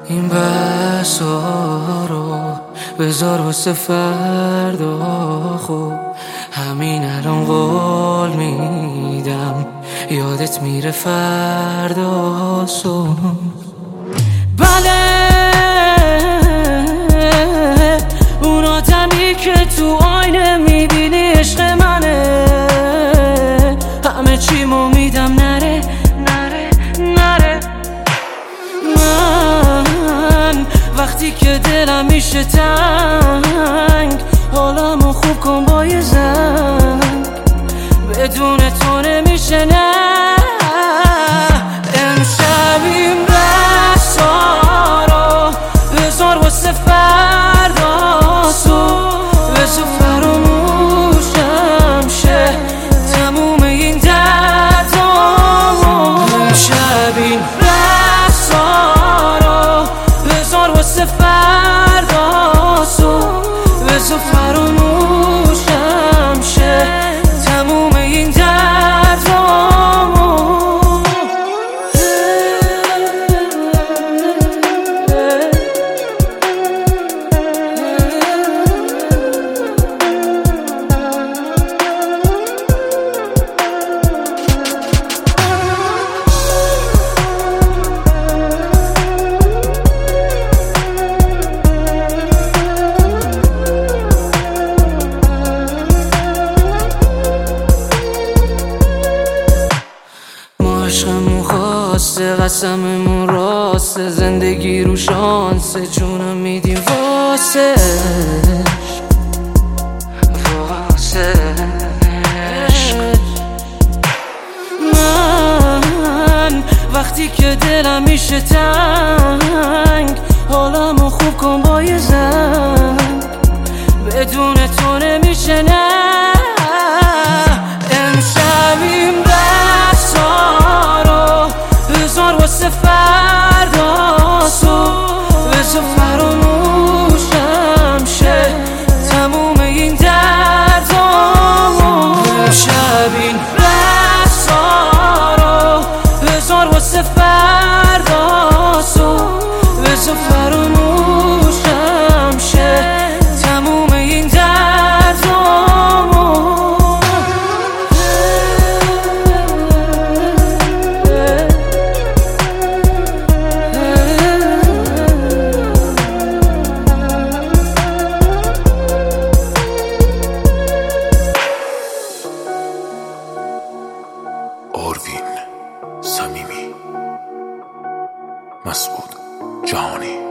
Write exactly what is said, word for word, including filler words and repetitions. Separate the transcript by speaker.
Speaker 1: این بحثا رو بذار واسه فردا، خوب همین الان قول میدم یادت میره فردا سون. بله اون آدمی که تو آینه میبینی عشق منه، همه چیمو میدم نره نره نره. من وقتی که دلم میشه تنگ، حالمو خوب کن با یه زنگ، بدون تو نمیشه نه. امشب این بحثا رو بذار واسه فردا صبح، بذار فراموشم شه تموم این دردامو. امشب این بحثا رو بذار واسه فردا صبح، بذار فراموشم شه تموم این دردامو. عشقمون خواسته، قسممون راسته، زندگی رو شانسه، جونم میدیم واسه واسه. من وقتی که دلم میشه تنگ، حالمو خوب کن با یه زنگ، بدون تو نمیشه نه. امشب این بحثا رو بذار واسه فردا صبح، بذار فراموشم شه تموم این دردامو. امشب این بحثا رو بذار واسه فردا صبح، بذار فراموشم شه تموم این دردامو.
Speaker 2: آروین صمیمی، مسعود جهانی.